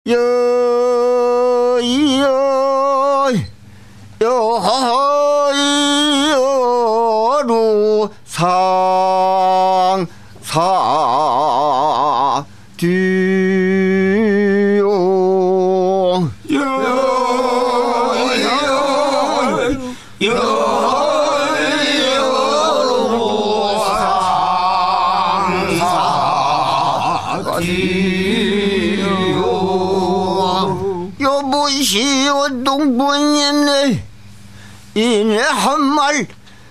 여여여루 상사 뒤요 여여여루 상사 뒤요 여보시오 동부님네 이내 한 말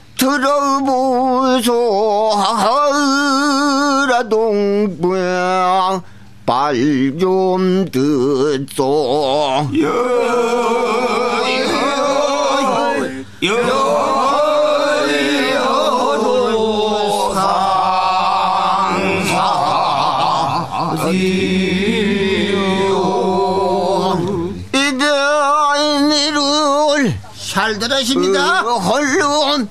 들어보소 하라 동부양 말 좀 듣소 여여여루 상사 이대아이니를 잘 들으십니다. 얼른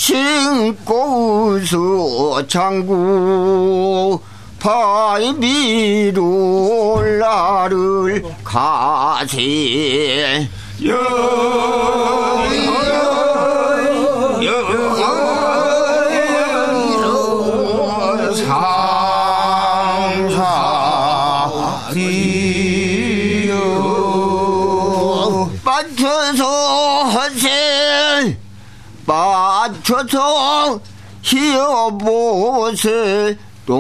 신고 웃어 장구 바위비로 나를 가세 맞춰서 하세 맞춰서 히어보세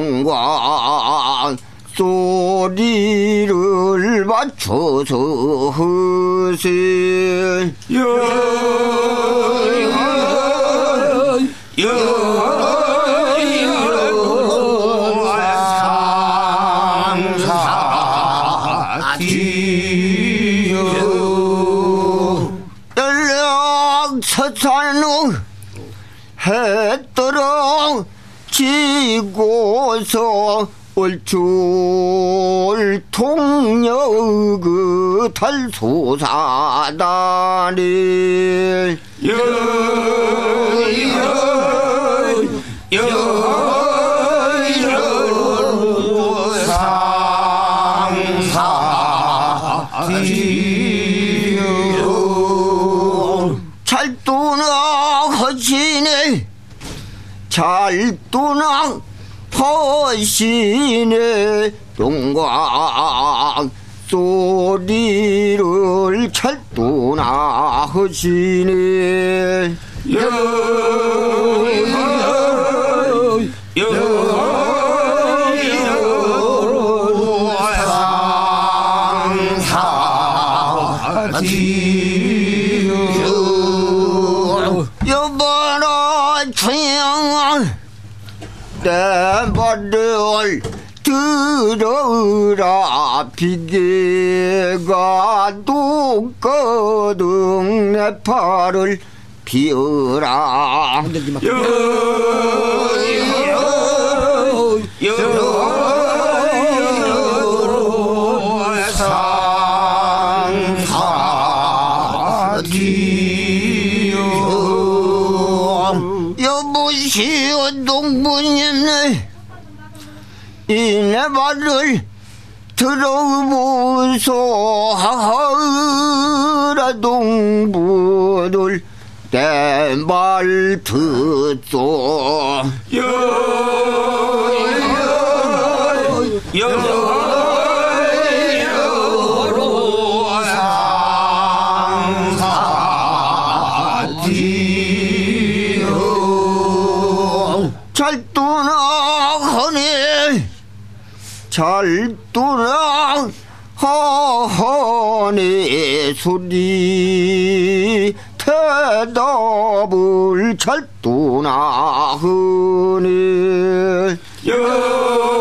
동광 소리를 맞춰서 하세 서산웅 해떠렁 지고서 올줄 통역의 달소사다리 찰도나 허시네 찰도나 허시네 동광 소리를 찰도나 허시네 여봐라 조용한 내 말을 들어라 비계가 똑거든 내 팔을 비어라 여보시오 동부님네 이내 말을 들어보소 하라 동부들 내 말 듣소 찰도나 허네 찰도나 허허네 소리 대답을 찰도나 허네